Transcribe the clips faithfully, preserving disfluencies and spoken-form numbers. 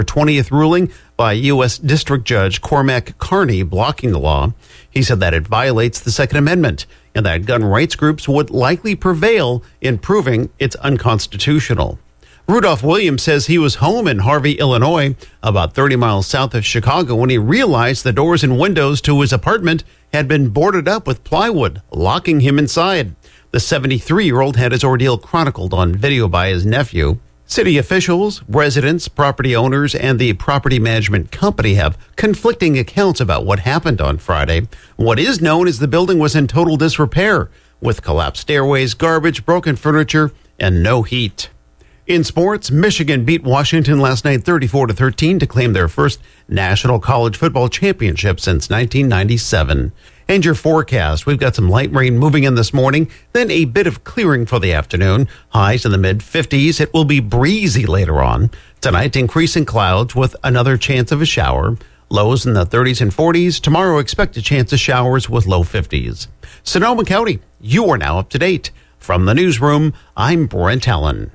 twentieth ruling by U S District Judge Cormac Carney blocking the law. He said that it violates the Second Amendment and that gun rights groups would likely prevail in proving it's unconstitutional. Rudolph Williams says he was home in Harvey, Illinois, about thirty miles south of Chicago, when he realized the doors and windows to his apartment had been boarded up with plywood, locking him inside. The seventy-three-year-old had his ordeal chronicled on video by his nephew. City officials, residents, property owners, and the property management company have conflicting accounts about what happened on Friday. What is known is the building was in total disrepair, with collapsed stairways, garbage, broken furniture, and no heat. In sports, Michigan beat Washington last night thirty-four to thirteen to claim their first national college football championship since nineteen ninety-seven. And your forecast, we've got some light rain moving in this morning, then a bit of clearing for the afternoon. Highs in the mid-fifties. It will be breezy later on. Tonight, increasing clouds with another chance of a shower. Lows in the thirties and forties. Tomorrow, expect a chance of showers with low fifties. Sonoma County, you are now up to date. From the newsroom, I'm Brent Allen.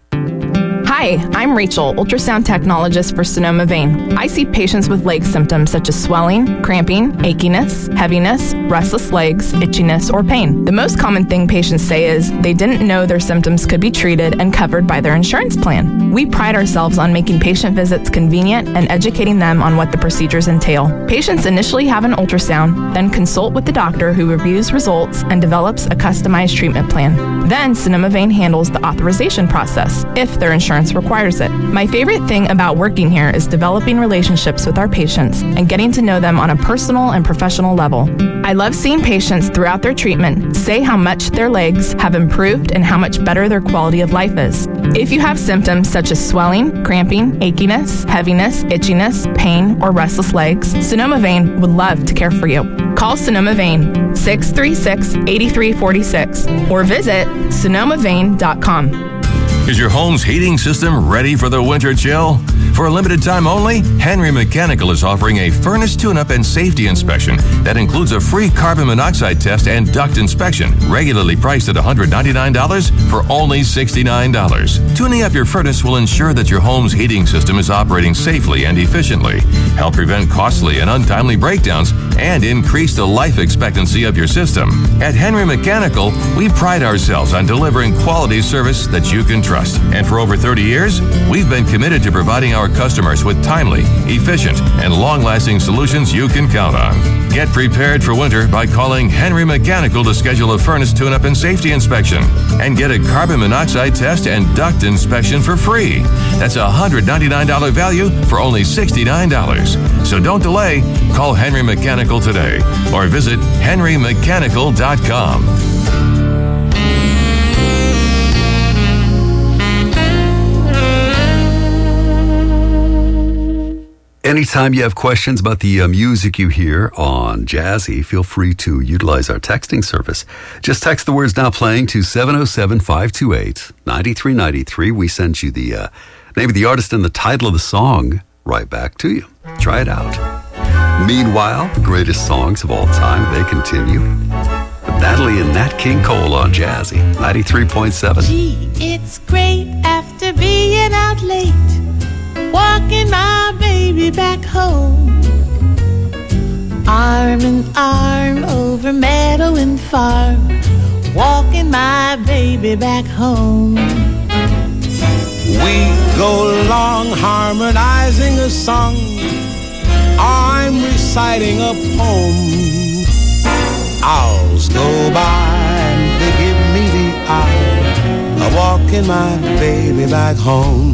Hi, I'm Rachel, ultrasound technologist for Sonoma Vein. I see patients with leg symptoms such as swelling, cramping, achiness, heaviness, restless legs, itchiness, or pain. The most common thing patients say is they didn't know their symptoms could be treated and covered by their insurance plan. We pride ourselves on making patient visits convenient and educating them on what the procedures entail. Patients initially have an ultrasound, then consult with the doctor who reviews results and develops a customized treatment plan. Then Sonoma Vein handles the authorization process, if their insurance requires it. My favorite thing about working here is developing relationships with our patients and getting to know them on a personal and professional level. I love seeing patients throughout their treatment say how much their legs have improved and how much better their quality of life is. If you have symptoms such as swelling, cramping, achiness, heaviness, itchiness, pain, or restless legs, Sonoma Vein would love to care for you. Call Sonoma Vein six three six, eight three four six or visit sonoma vein dot com. Is your home's heating system ready for the winter chill? For a limited time only, Henry Mechanical is offering a furnace tune-up and safety inspection that includes a free carbon monoxide test and duct inspection, regularly priced at one hundred ninety-nine dollars for only sixty-nine dollars. Tuning up your furnace will ensure that your home's heating system is operating safely and efficiently, help prevent costly and untimely breakdowns, and increase the life expectancy of your system. At Henry Mechanical, we pride ourselves on delivering quality service that you can trust. And for over thirty years, we've been committed to providing our customers with timely, efficient, and long-lasting solutions you can count on. Get prepared for winter by calling Henry Mechanical to schedule a furnace tune-up and safety inspection and get a carbon monoxide test and duct inspection for free. That's a one hundred ninety-nine dollars value for only sixty-nine dollars. So don't delay. Call Henry Mechanical today or visit henry mechanical dot com. Anytime you have questions about the uh, music you hear on Jazzy, feel free to utilize our texting service. Just text the words "now playing" to seven oh seven, five two eight, nine three nine three. We send you the uh, name of the artist and the title of the song right back to you. Try it out. Meanwhile, the greatest songs of all time, they continue. With Natalie and Nat King Cole on Jazzy, ninety-three point seven. Gee, it's great after being out late, walking my baby back home, arm in arm over meadow and farm, walking my baby back home. We go along harmonizing a song, I'm reciting a poem. Hours go by and they give me the hour of walking my baby back home.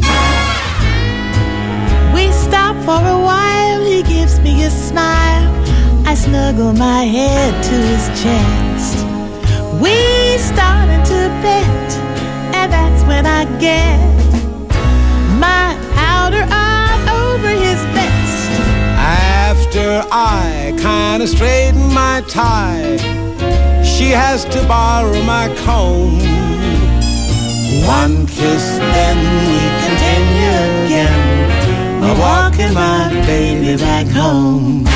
We stop for a while, he gives me a smile, I snuggle my head to his chest. We start into bed, and that's when I get my outer arm over his vest. After I kinda straighten my tie, she has to borrow my comb. One kiss, then we continue again, I'm walking my baby back home.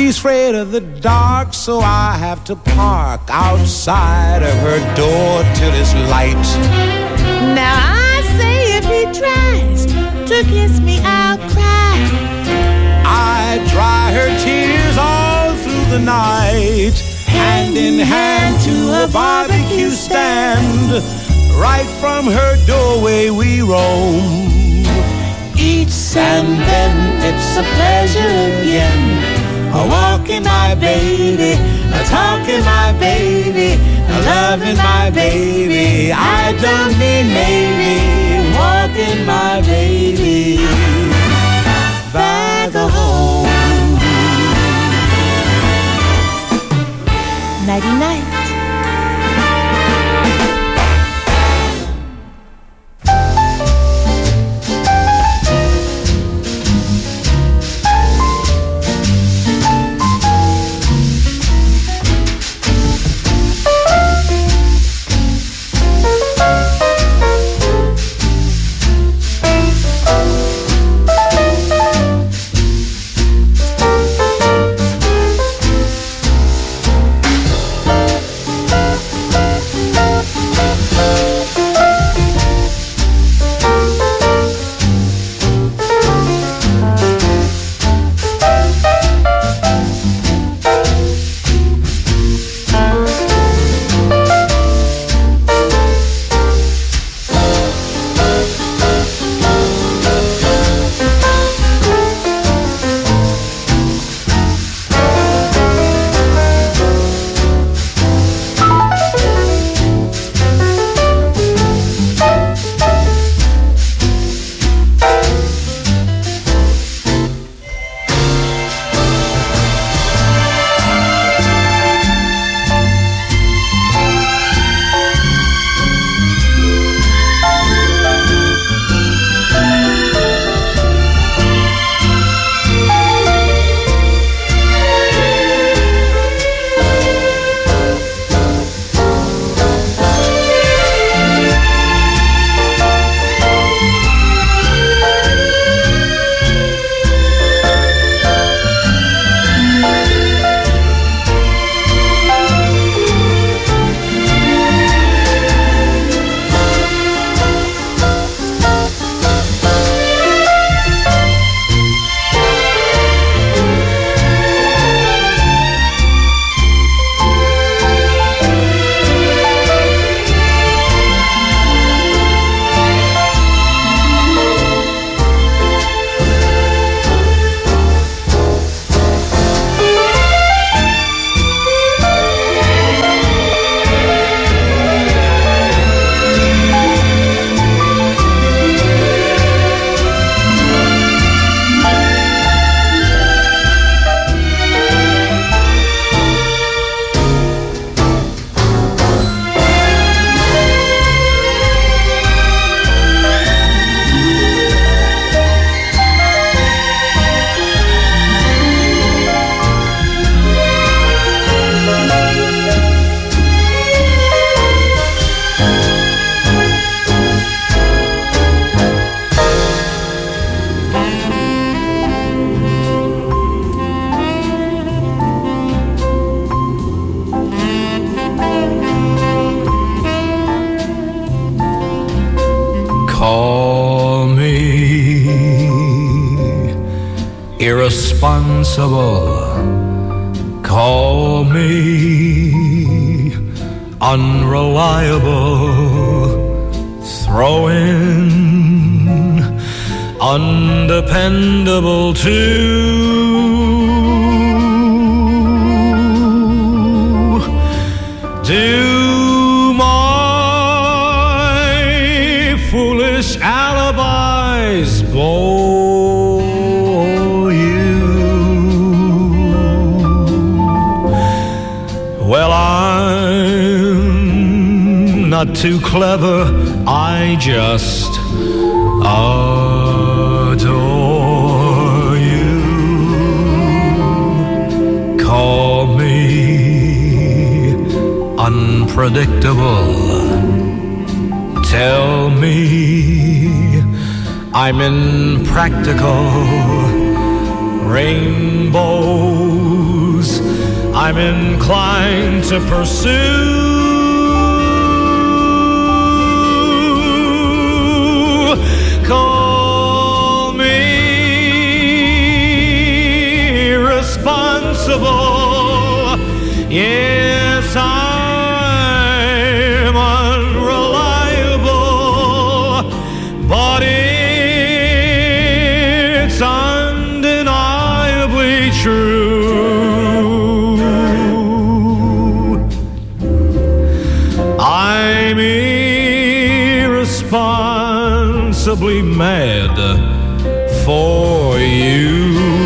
She's afraid of the dark, so I have to park outside of her door till it's light. Now I say if he tries to kiss me, I'll cry. I dry her tears all through the night, hand in hand to a barbecue stand. Right from her doorway we roam, eats and then it's a pleasure again. A walking my baby, a talking my baby, a loving my baby. I don't mean maybe, walking my baby by the home. Nighty night. irresponsible. Call me unreliable. Throw in undependable too. Do my foolish alibis bore you? Well, I'm not too clever, I just adore you. Call me unpredictable. Tell me I'm impractical. rainbows I'm inclined to pursue. Call me responsible. Yes, I'm unreliable, but it's undeniably true. I'm irresponsibly mad for you.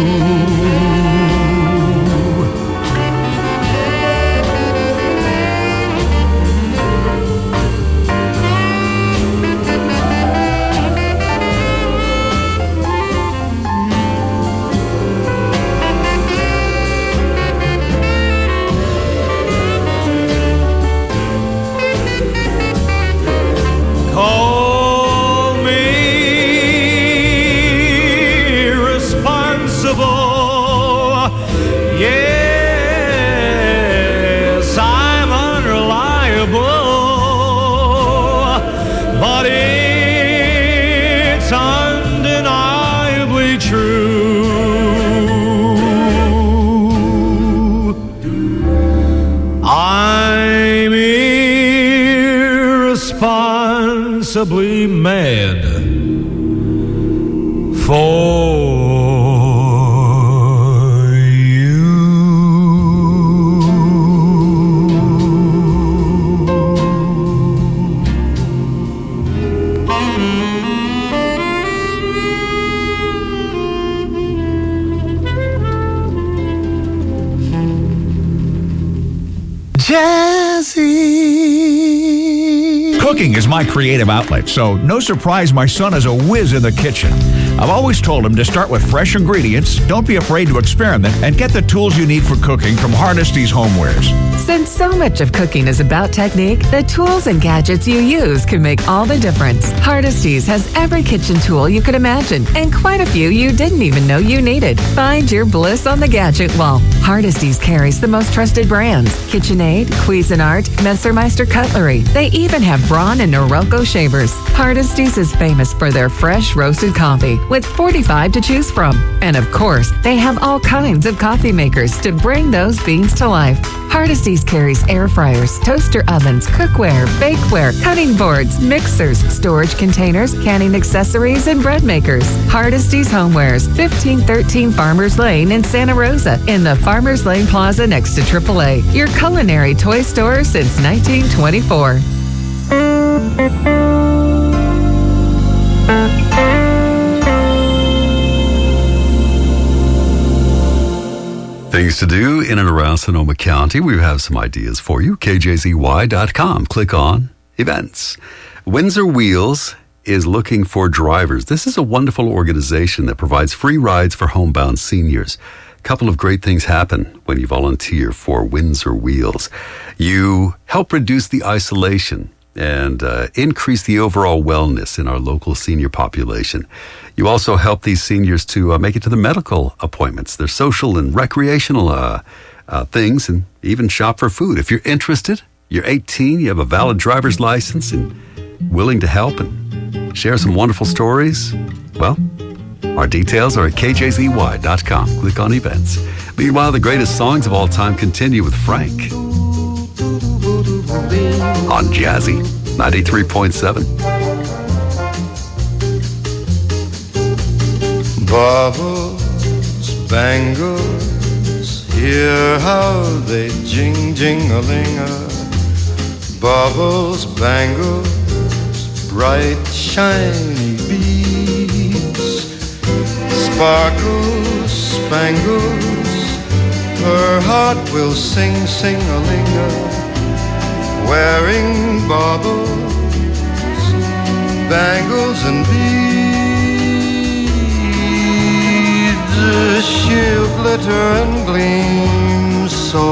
Irresponsibly mad for you. Jazzy. Cooking is my creative outlet, so no surprise my son is a whiz in the kitchen. I've always told him to start with fresh ingredients, don't be afraid to experiment, and get the tools you need for cooking from Hardesty's Homewares. Since so much of cooking is about technique, the tools and gadgets you use can make all the difference. Hardesty's has every kitchen tool you could imagine, and quite a few you didn't even know you needed. Find your bliss on the gadget wall. Hardesty's carries the most trusted brands: KitchenAid, Cuisinart, Messermeister Cutlery. They even have Braun and Norelco shavers. Hardesty's is famous for their fresh roasted coffee, with forty-five to choose from. And of course, they have all kinds of coffee makers to bring those beans to life. Hardesty's carries air fryers, toaster ovens, cookware, bakeware, cutting boards, mixers, storage containers, canning accessories, and bread makers. Hardesty's Homewares, fifteen thirteen Farmers Lane in Santa Rosa, in the Farmers Lane Plaza next to triple A, your culinary toy store since nineteen twenty-four. Things to do in and around Sonoma County. We have some ideas for you. K J Z Y dot com. Click on events. Windsor Wheels is looking for drivers. This is a wonderful organization that provides free rides for homebound seniors. A couple of great things happen when you volunteer for Windsor Wheels. You help reduce the isolation and uh, increase the overall wellness in our local senior population. You also help these seniors to uh, make it to the medical appointments, their social and recreational uh, uh, things, and even shop for food. If you're interested, you're eighteen, you have a valid driver's license, and willing to help and share some wonderful stories, well, our details are at K J Z Y dot com. Click on events. Meanwhile, the greatest songs of all time continue with Frank on Jazzy ninety-three point seven. Bubbles, bangles, hear how they jing jing-a-ling-a. Bubbles, bangles, bright shiny beads. Sparkles, spangles, her heart will sing sing-a-ling-a. Wearing baubles, bangles and beads. She'll glitter and gleam so.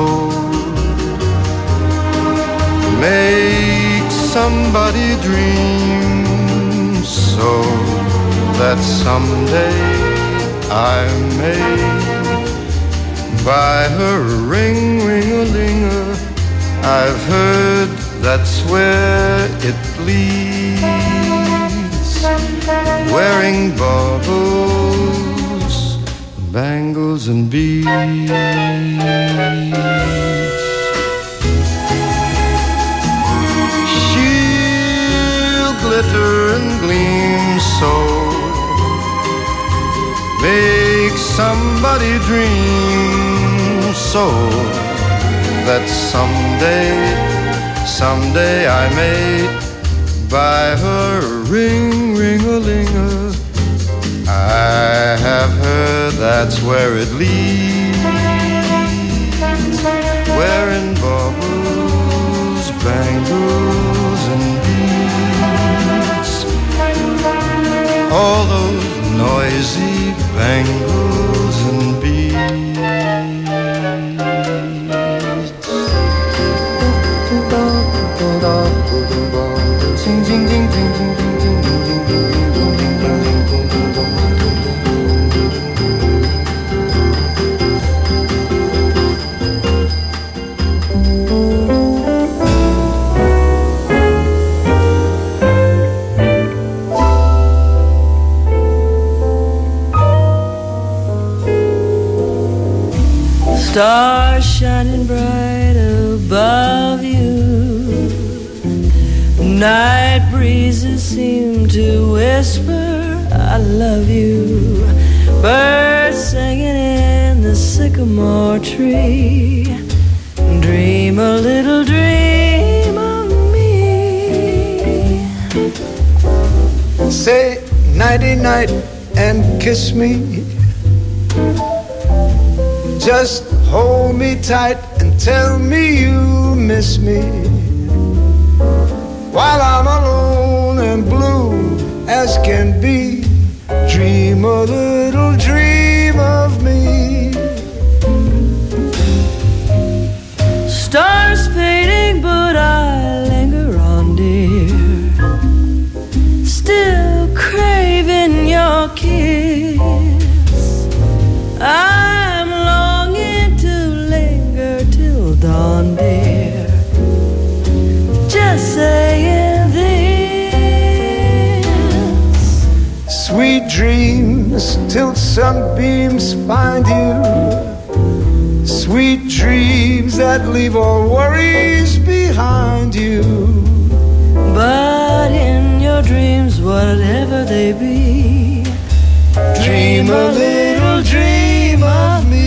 Make somebody dream so that someday I made by her ring-ring-a-linger. I've heard that's where it leads, wearing baubles, bangles and beads. She'll glitter and gleam so, make somebody dream so, that someday, someday I may buy her a ring, ring-a-linger. I have heard that's where it leads, wearing baubles, bangles and beads. All those noisy bangles and beads. Stars shining bright above you, night breezes seem to whisper I love you, birds singing in the sycamore tree, dream a little dream of me. Say nighty-night and kiss me, just hold me tight and tell me you miss me, while I'm alone and blue as can be. Dream a little dream of me. Stars fading but I linger on, dear, still craving your kiss. I'm longing to linger till dawn, dear, just saying this. Sweet dreams till sunbeams find you, sweet dreams that leave all worries behind you. But in your dreams, whatever they be, dream a little dream of me.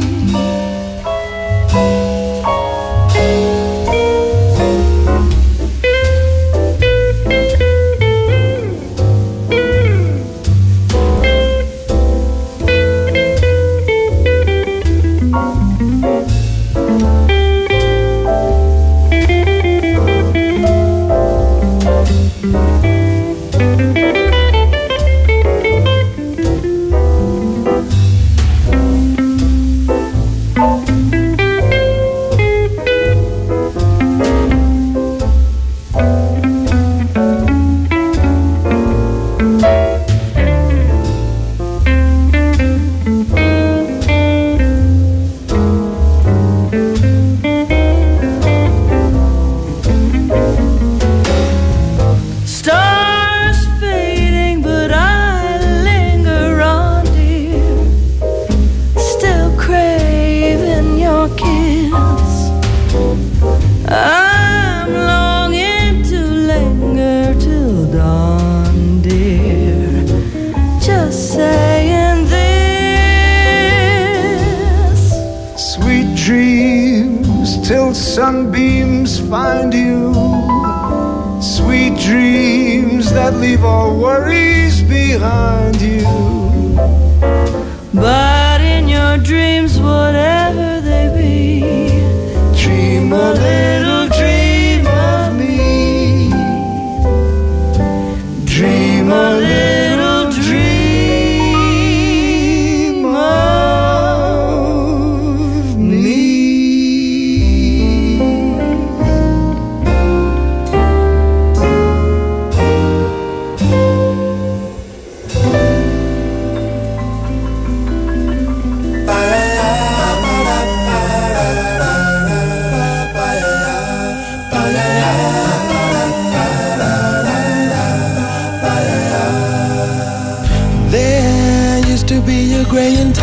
Sunbeams find you, sweet dreams that leave all worries behind you. But in your dreams, whatever they be, dream a little dream of me. Dream a little dream of me.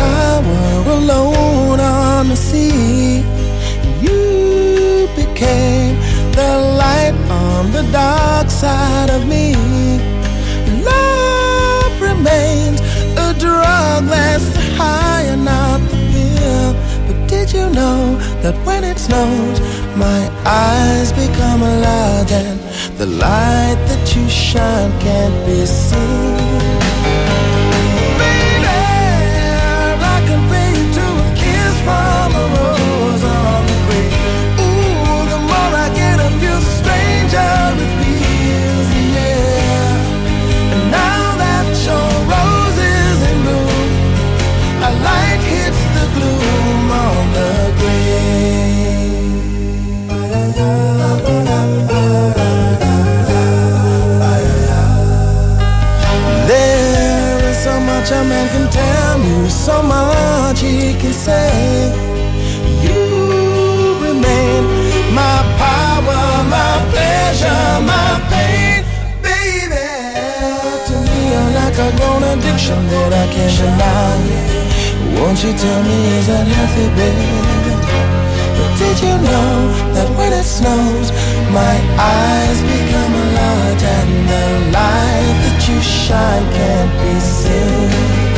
tower alone on the sea. You became the light on the dark side of me. Love remains a drug that's the high and not the pill. But did you know that when it snows, my eyes become large and the light that you shine can't be seen? Baby, I can pay you to a kiss from a rose on the grave. Ooh, the more I get of you, the stranger it feels, yeah. And now that your rose is in bloom, a light hits the gloom on the grave. There is so much a man can tell you, so much he can say. You remain my power, my pleasure, my pain, baby. To me you're like a grown addiction that I can't deny. Won't you tell me, is that healthy, baby? But did you know that when it snows, my eyes become large and the light that you shine can't be seen?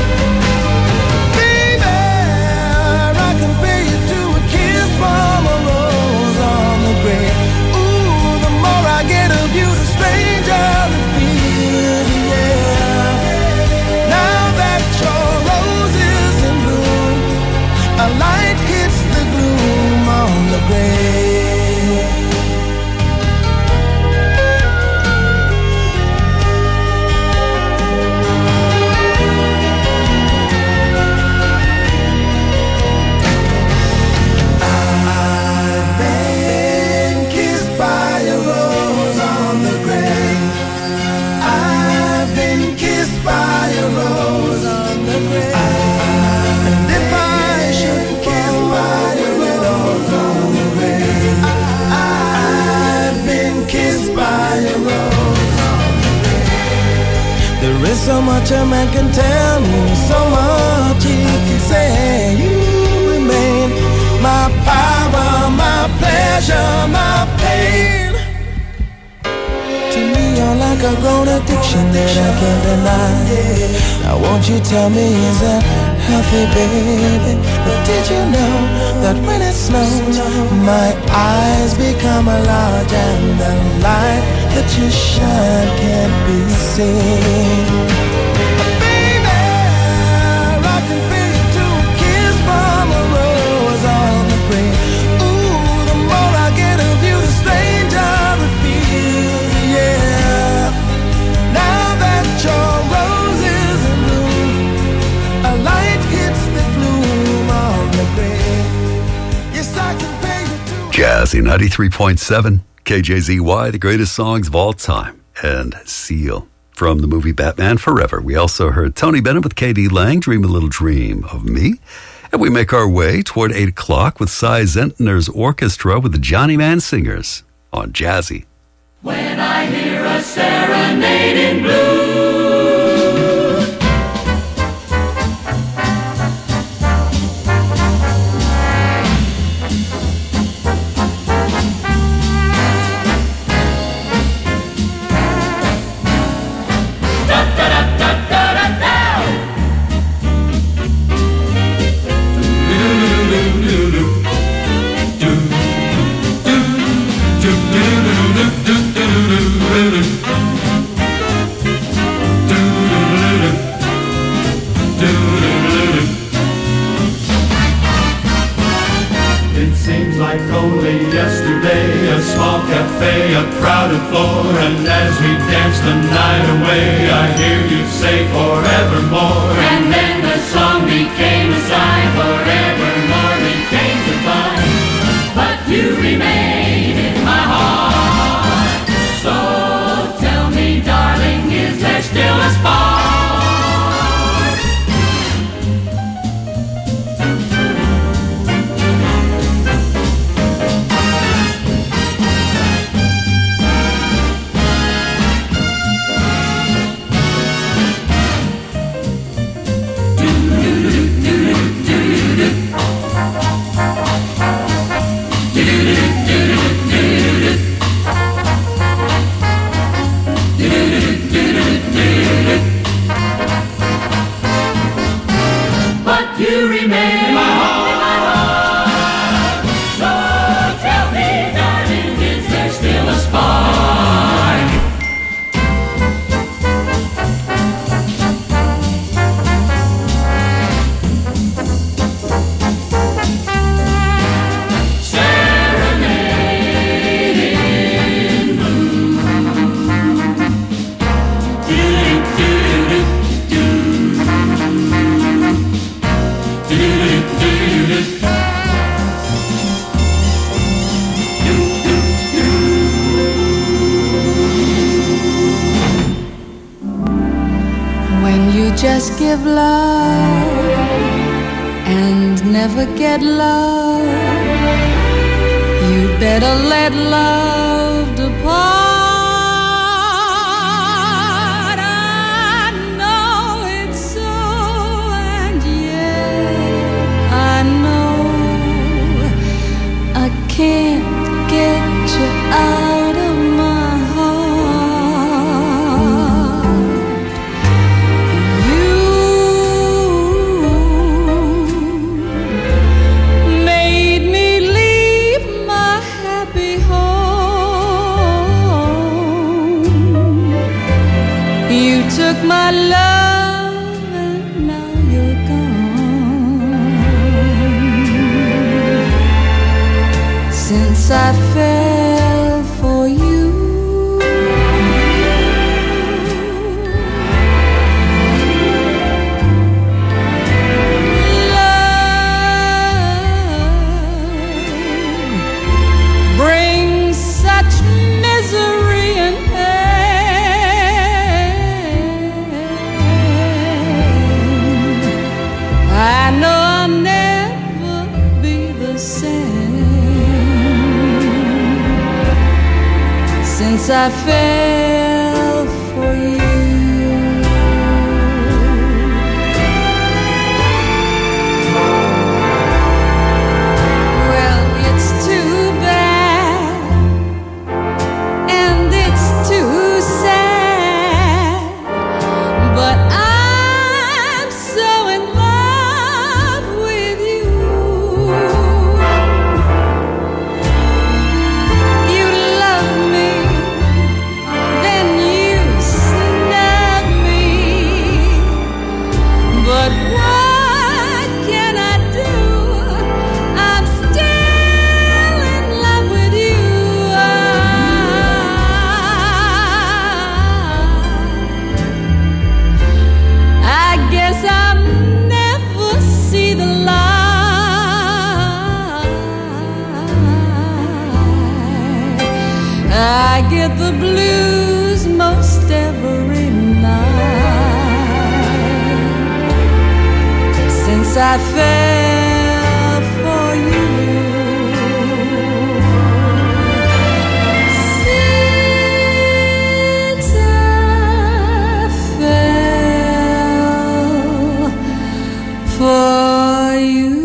Baby, I can pay you to a kiss from a rose on the grave. Ooh, the more I get of you, the stranger it feels, yeah. Now that your rose is in bloom, a light hits the gloom on the grave. I've been kissed by a rose on the grave. I've been kissed by a rose on the grave. And if I should kiss by a rose on the grave, I've been kissed by a rose on the grave. There is so much a man can tell me, so much he can say. You remain my power, my pleasure, my pain. To me you're like a grown addiction that I can't deny. Now won't you tell me, is that healthy, baby? But did you know that when it snows, my eyes become large and the light that you shine can't be seen? Baby, I can feel you to a kiss from a rose on the grave. Ooh, the more I get of you, the stranger it feels, yeah. Now that your rose is in bloom, a light hits the gloom on the grave. Yes, I can pay you to Jazzy ninety-three point seven, K J Z Y, the greatest songs of all time, and Seal from the movie Batman Forever. We also heard Tony Bennett with K D Lang, Dream a Little Dream of Me. And we make our way toward eight o'clock with Cy Zentner's orchestra with the Johnny Man Singers on Jazzy. When I hear a serenade in blue, It seems like only yesterday, a small cafe, a crowded floor, and as we dance the night away, I hear you say forevermore. and then the song became a sigh, forevermore became goodbye. But you remain in my heart. So tell me, darling, is there still a spark? remain in my heart. So tell me, darling, is there still a spark? Serenading moon. When you just give love and never get love, you'd better let love depart. I know it's so, and yet I know I can't get you out of my heart. You made me leave my happy home. You took my love and now you're gone. Since I fell for you, love brings such misery and pain. I know I'll never be the same since I fell for you. Well, it's too bad and it's too sad, but I'm so in love with you. You love me, then you snub me, but what can I do? I'm still in love with you. I guess I'll never see the light. I get the blues most every night since I fell for you. Since I fell for you.